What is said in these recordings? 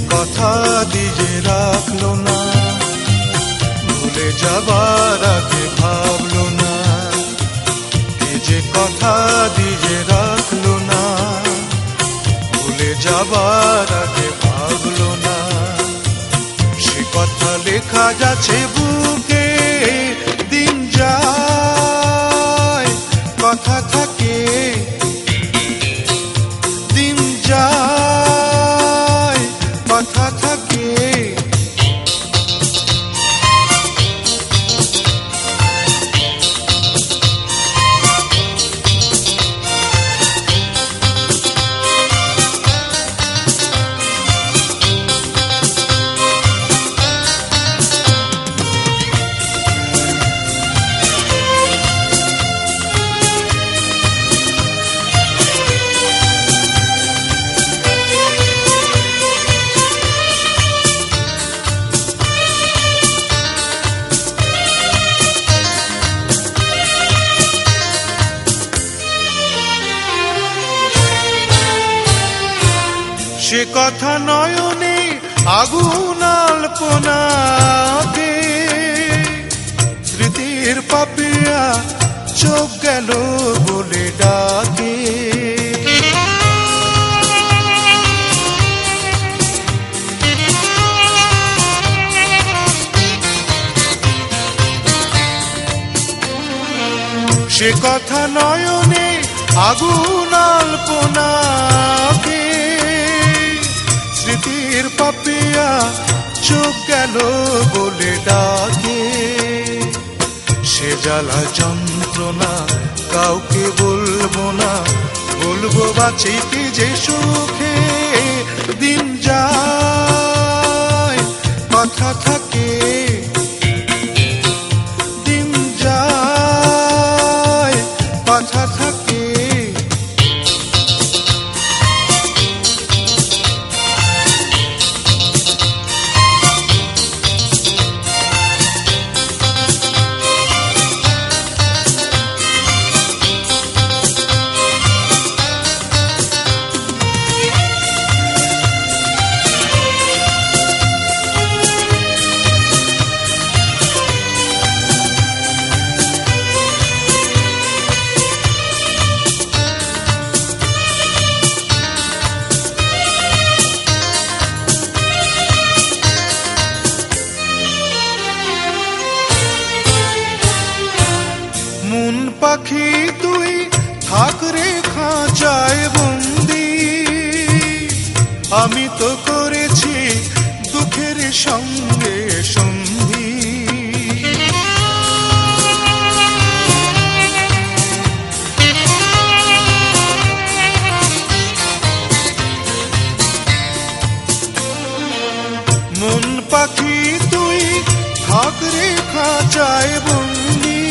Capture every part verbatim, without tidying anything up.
কথা দিয়ে রাখলো না, ভুলে যাবার আগে ভাবলো না। এ যে কথা দিয়ে রাখলো না, ভুলে যাবার আগে ভাবলো না। সে কথা লেখা যাচ্ছে বুকে, দিন যায় কথা থাকে, দিন যায় কথা থাকে। সে কথা নয়নে আগুন আলপনাকে, স্মৃতির পাপিয়া চোখ গেল বলে ডাকে। সে কথা নয়নে আগুন আলপনাকে, স্মৃতির পাপিয়া চোখ গেল বলে ডাকে। সে জ্বালা যন্ত্রণা কাউকে বলবো না, বলবো বাঁচিতে যে সুখে। দিন যায় কথা থাকে, দিন যায় কথা থাকে। মন পাখি তুই থাক রে খাঁচায় বন্দি, আমি তো করেছি দুঃখের সঙ্গে সন্ধি। মন পাখি তুই থাক রে খাঁচায় বন্দি,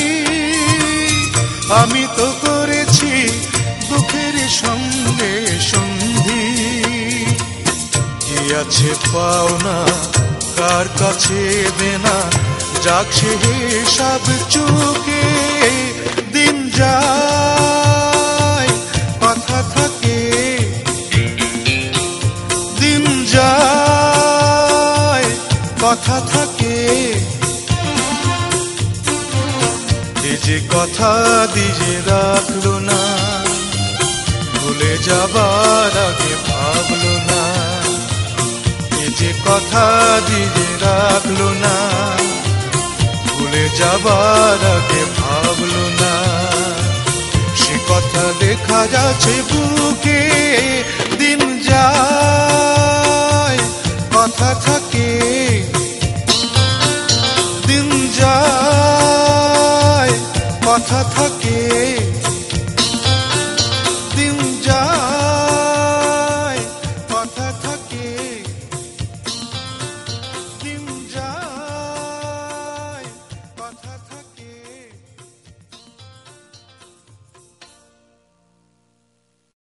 আমি তো করেছি দুঃখের সঙ্গে সন্ধি। কি আছে পাওনা কার কাছে দেনা, যাক সে হিসাব চুকে। দিন যায় কথা থাকে, দিন যায় কথা থাকে। এ যে কথা দিয়ে রাখলো না, ভুলে যাবার আগে ভাবলো না। এ যে কথা দিয়ে রাখলো না, ভুলে যাবার আগে ভাবলো না। সে কথা লেখা যাচ্ছে বুকে, দিন যায়